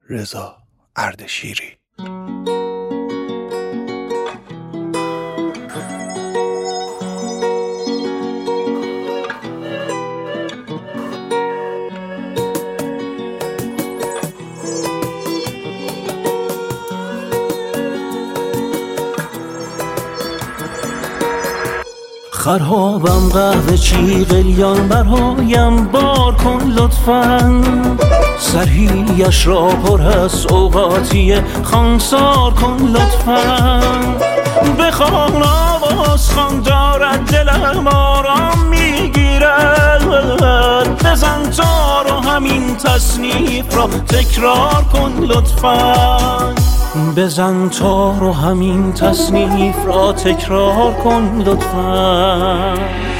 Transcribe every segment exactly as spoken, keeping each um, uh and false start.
رضا اردشیری. خرابم قهوه چی قلیان برایم بار کن لطفاً، سرهیش را پر از اوقاتی خانسار کن لطفاً. بخوان آواز خان دارد دلم آرام میگیرد، بزن تار و همین تصنیف را تکرار کن لطفاً. بزن تار و همین تصنیف را تکرار کن لطفاً.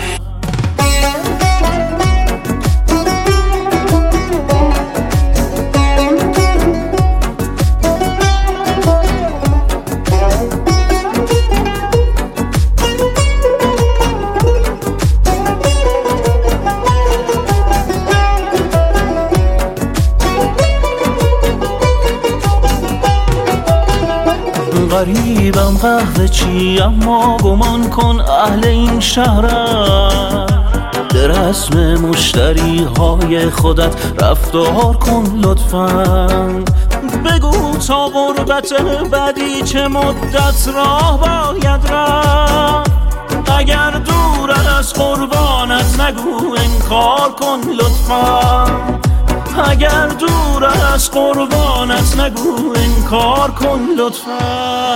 غریبم قهوه چی اما گمان کن اهل این شهرم، به رسم مشتری های خودت رفتار کن لطفاً. بگو تا غربت بعدی چه مدت راه باید رفت، اگر دور از قربانت نگو انکار کن لطفاً. اگر دور از قربانت نگو انکار کن لطفاً.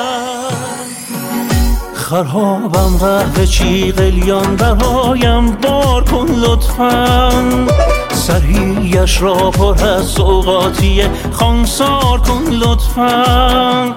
خرابم قهوه چی قلیان برایم بار کن لطفاً، سرهیش را پر از اوقاتی خانسار کن لطفاً.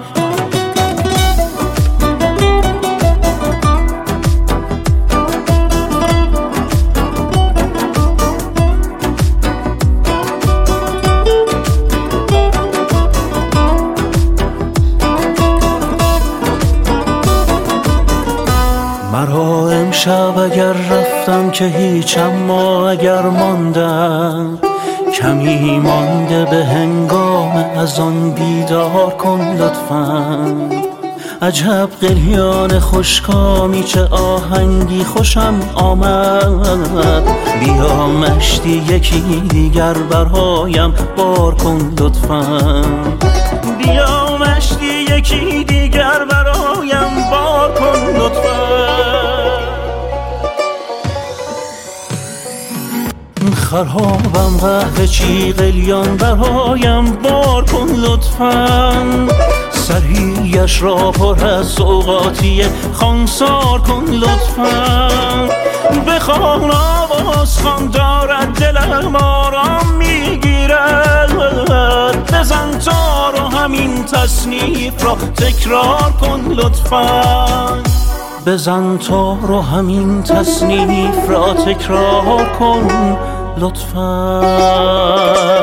مرا امشب اگر رفتم که هیچ، اما اگر ماندم کمی مانده به هنگام از آن بیدار کن لطفاً. عجب قلیان خوشکامی چه آهنگی خوشم آمد، بیا مشتی یکی دیگر برایم بار کن لطفاً. بیا مشتی یکی دیگر برایم بار کن لطفاً. خرابم قهوه چی قلیان برایم بار کن لطفاً، سرهیش را پر از اوقاتی خانسار کن لطفاً. بخوان آواز خان دارد دلم آرام میگیرد، بزن تار و همین تصنیف را تکرار کن لطفاً. بزن تار و همین تصنیف را تکرار کن لطفاً.